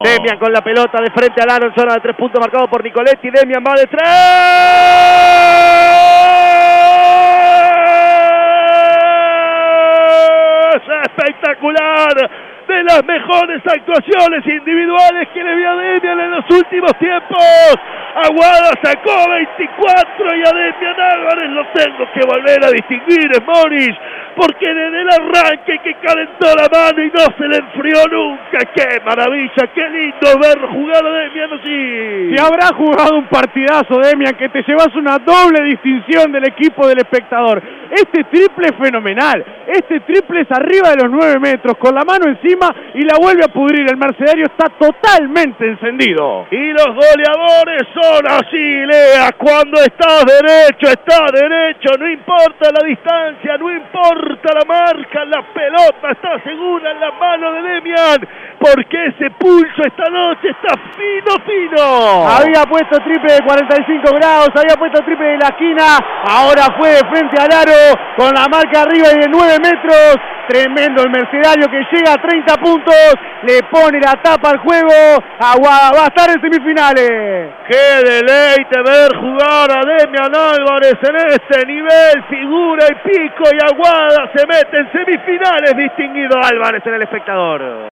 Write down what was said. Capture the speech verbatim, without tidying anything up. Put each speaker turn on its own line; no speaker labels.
Demian con la pelota de frente al aro en zona de tres puntos marcado por Nicoletti. Demian va de tres. Espectacular. De las mejores actuaciones individuales que le vio a Demian en los últimos tiempos. Aguada sacó veinticuatro y a Demian Álvarez lo tengo que volver a distinguir, Morris, porque desde el arranque que calentó la mano y no se le enfrió nunca. ¡Qué maravilla! ¡Qué lindo ver jugar a Demian así!
Si habrá jugado un partidazo, Demian, que te llevas una doble distinción del equipo del espectador. Este triple es fenomenal. Este triple es arriba de los nueve metros, con la mano encima y la vuelve a pudrir. El mercedario está totalmente encendido.
Y los goleadores son así, Lea. Cuando estás derecho, estás derecho. No importa la distancia, no importa la marca. La pelota está segura en la mano de Demian, porque ese pulso esta noche está fino, fino.
Había puesto triple de cuarenta y cinco grados, había puesto triple de la esquina. Ahora fue de frente al aro con la marca arriba y de nueve metros. Tremendo el mercedario que llega a treinta puntos, le pone la tapa al juego. Aguada va a estar en semifinales.
¡Qué deleite ver jugar a Demian Álvarez en este nivel! Figura y pico y Aguada se mete en semifinales, distinguido Álvarez en el espectador.